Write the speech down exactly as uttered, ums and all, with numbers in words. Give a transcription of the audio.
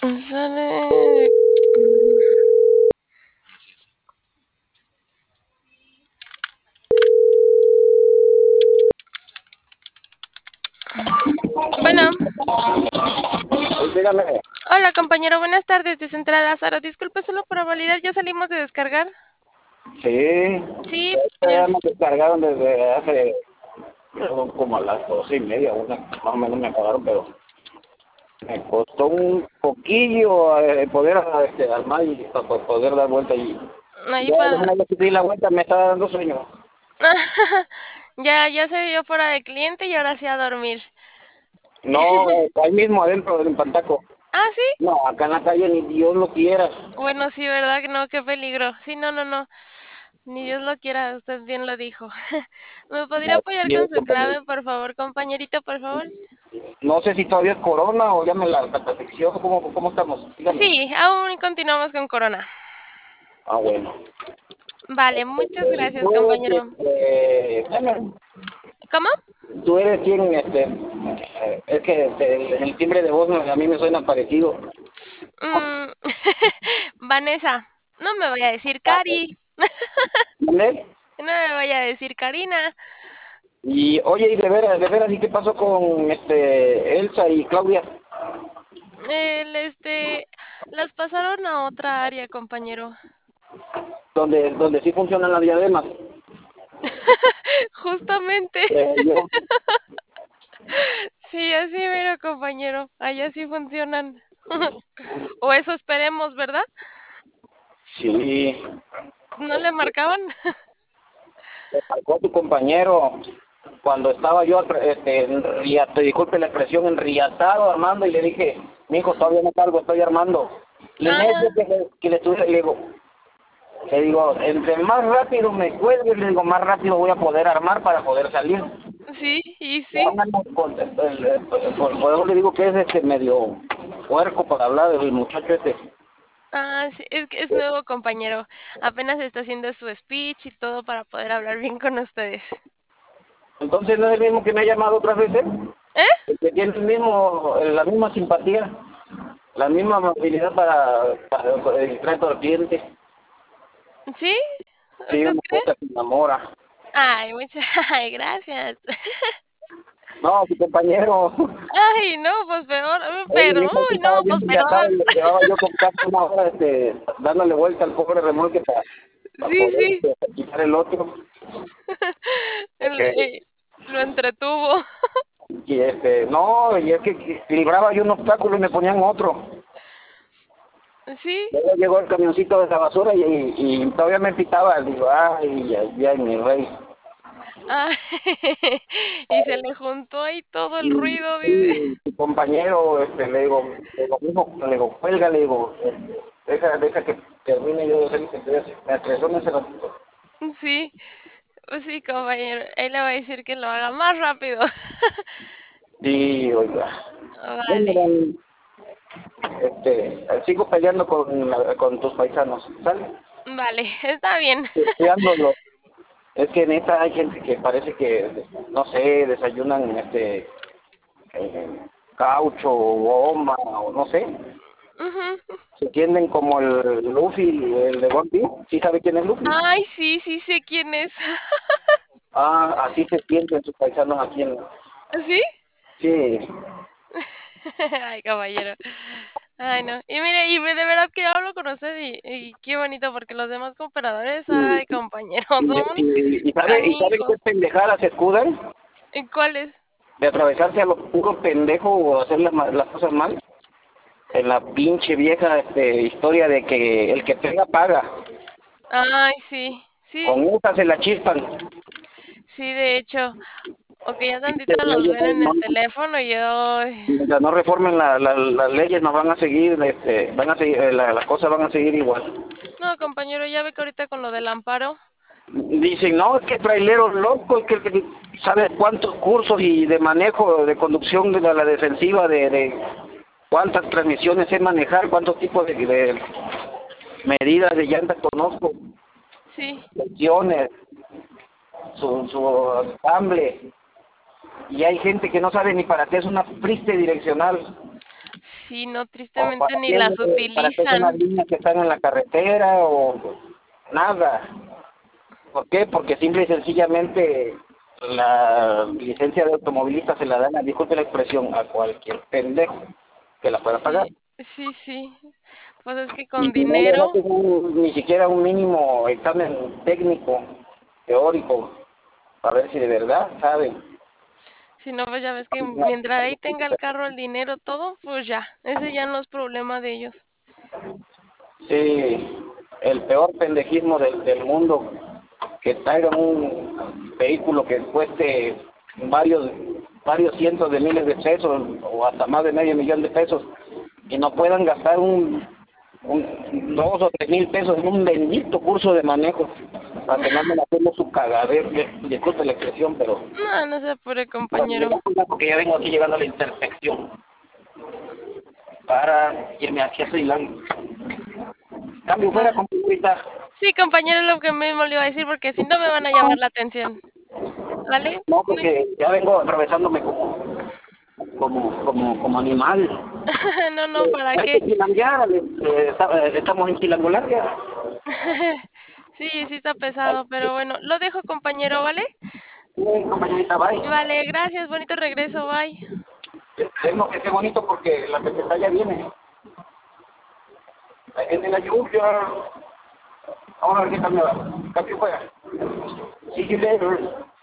Sale. Bueno, Dígame. hola compañero, buenas tardes, descentrada Lázaro. Disculpe, solo para validar, ¿ya salimos de descargar? Sí, Sí, ya per- me descargaron desde hace perdón, como a las doce y media, una, más o menos me pagaron, pero me costó un poquillo eh, poder este, armar y para poder dar vuelta y ahí ya para... una vez que di la vuelta me estaba dando sueño. Ya, ya se dio fuera de cliente y ahora sí a dormir. No, ahí mismo adentro del Pantaco. Ah, sí. No, acá en la calle ni Dios lo quiera. Bueno, sí, ¿verdad? No, qué peligro. Sí, no, no, no. Ni Dios lo quiera, usted bien lo dijo. ¿Me podría apoyar Así con es, su compañero. clave, por favor, compañerito, por favor? No sé si todavía es corona o ya me la catafixio, ¿cómo, cómo estamos? Dígame. Sí, aún continuamos con Corona. Ah, bueno. Vale, muchas gracias, Tú, compañero. este, bueno, ¿Cómo? tú eres quien, este, eh, es que este, el, el timbre de voz a mí me suena parecido. Mm, Vanessa, no me voy a decir Cari, ¿Vale? no me voy a decir Karina. Y oye, y de veras, de veras, ¿y qué pasó con este Elsa y Claudia? El, este, las pasaron a otra área, compañero. Donde, donde sí funcionan las diademas. Justamente. Eh, yo, Sí, así mero, compañero. Allá sí funcionan. O eso esperemos, ¿verdad? sí, ¿No le marcaban? me marcó tu compañero cuando estaba yo, este, enriata, disculpe la expresión, enriatado armando y le dije, mi hijo, todavía no salgo, estoy armando. Y en Ah, ese que le, que le estuviera, le digo, le digo, entre más rápido me cuelgue, le digo, más rápido voy a poder armar para poder salir. sí, y No, sí. no, no, por, el- el- por- por eso le digo que es este medio puerco para hablar, el muchacho este. Ah, sí, es que es nuevo, compañero. Apenas está haciendo su speech y todo para poder hablar bien con ustedes. Entonces no es el mismo que me ha llamado otras veces, ¿Eh? el que tiene el mismo, la misma simpatía, la misma amabilidad para, para el trato al cliente. ¿Sí? Sí, ¿Usted una cree? cosa que se enamora. Ay, muchas ay, gracias. No, su compañero, Ay, no, pues peor, mm, él me pero, dijo que uy, estaba no, bien pues enriatado perdón. y le llevaba yo con casi una hora este, dándole vuelta al pobre remolque para, para Sí, poder sí, este, quitar el otro. el- eh, lo entretuvo. Y este, no, y es que libraba yo un obstáculo y me ponían otro. Sí, Luego llegó el camioncito de la basura y, y, y todavía me pitaba. Digo, ay, ay, ay, mi rey. ah, y se le juntó ahí todo el Y, ruido, dice. y tu compañero, este, le digo, le digo, mijo, le digo, cuelga, le digo, este, deja, deja que termine yo de hacer lo que estoy haciendo. Me atreso ese ratito. Sí, pues sí, compañero, él le va a decir que lo haga más rápido. Sí, oiga. Bueno, Vale, dan, este, sigo peleando con, la- con tus paisanos, ¿sale? vale, está bien. Estudiándolo. Es que neta hay gente que parece que, no sé, desayunan este eh, caucho o goma o no sé. Ujú. Se tienden como el Luffy, el de One Piece. ¿Sí sabe quién es Luffy? Ay, sí, sí sé quién es. Ah, así se sienten sus paisanos aquí en... ¿Sí? Sí, Ay, caballero. Ay, no. Y mire, y de verdad que hablo con usted y, y qué bonito porque los demás cooperadores, y, ay, compañeros, y, son y, y sabe, y sabe qué canijos. pendejadas se escudan ¿Y cuáles? de atravesarse a los puros pendejos o hacer las, ma- las cosas mal. En la pinche vieja este, historia de que el que pega paga. Ay, sí, sí, Con esa se la chispan. sí, de hecho. O que ya Y tantito que los ellos ven en no- el teléfono y yo... mientras no reformen la- la- las leyes, nos van a seguir, este, van a seguir, eh, la- las cosas van a seguir igual. No, compañero, ya ve que ahorita con lo del amparo. Dicen, no, es que trailero loco, es que, que sabe cuántos cursos y de manejo, de conducción de la, la defensiva, de, de cuántas transmisiones sé manejar, cuántos tipos de, de medidas de llantas conozco, Sí, secciones, su, su ensamble. Y hay gente que no sabe ni para qué es una priste direccional. sí, no, ¿O tristemente para ni qué, las para qué son las utilizan. líneas que están en la carretera o nada? ¿Por qué? Porque simple y sencillamente la licencia de automovilista se la dan, a, disculpe la expresión, a cualquier pendejo que la pueda pagar. Sí, sí, sí. Pues es que con Y si no les dinero, hacen un- ni siquiera un mínimo examen técnico, teórico, para ver si de verdad saben. si no, pues ya ves que mientras ahí tenga el carro, el dinero, todo, pues ya, ese ya no es problema de ellos. Sí, el peor pendejismo del, del mundo, que traigan un vehículo que cueste varios varios cientos de miles de pesos o hasta más de medio millón de pesos y no puedan gastar un, un dos o tres mil pesos en un bendito curso de manejo para que no me la hacemos su cagadero, que- disculpe la expresión, pero No, no se apure, compañero. porque ya vengo aquí llegando a la intersección para irme hacia Sri Lanka. Cambio fuera, Ah, compañerita. sí, compañero, es lo que mismo le iba a decir, porque si no me van a llamar la atención. ¿Vale? No, No hay- porque ya vengo atravesándome como, como, como, como animal. no, no, ¿para Hay que qué? chilanguear, eh, está- eh, estamos en Chilangolandia. Sí, sí está pesado, pero bueno, lo dejo, compañero, ¿vale? Sí, compañerita, bye. Vale, gracias, bonito regreso, bye. Esperemos que esté bonito porque la tempestad ya viene. Ahí viene la lluvia. Vamos a ver qué tal me va. Cambio fuera. See you later.